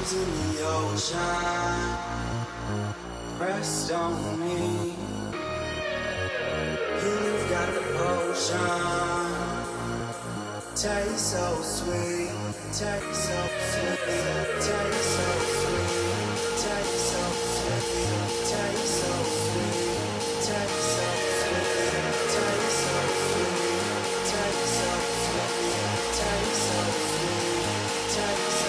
in the ocean, rest on me. You've got the potion, taste so sweet, taste so sweet, taste so sweet, taste so sweet, taste so sweet, taste so sweet, taste so sweet, taste so sweet, taste so sweet, taste so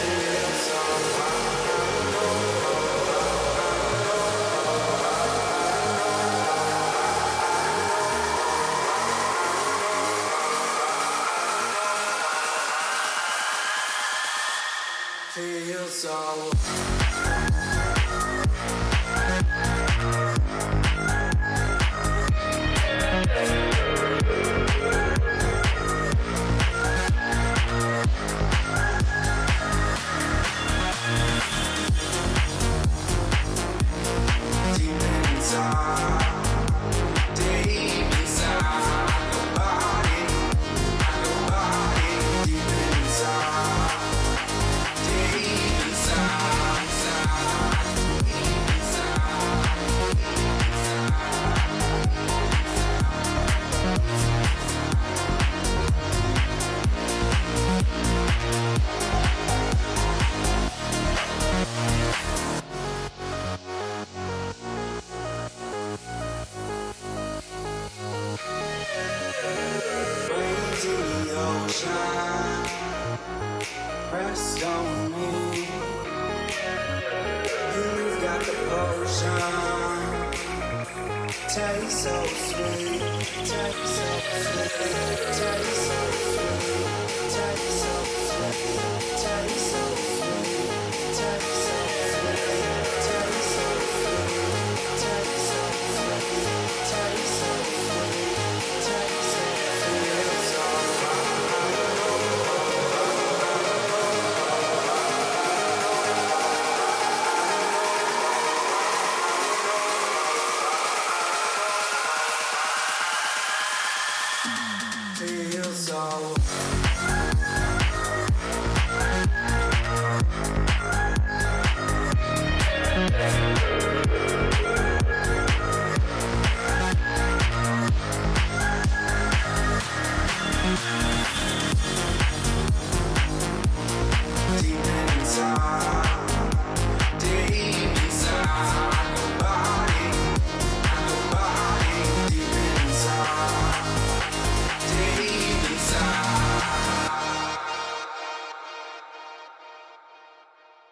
feel so deep inside, deep inside your body, deep inside. Deep inside, waves in the ocean, rest on me. You've got the potion, taste so sweet, taste so sweet, taste so sweet, taste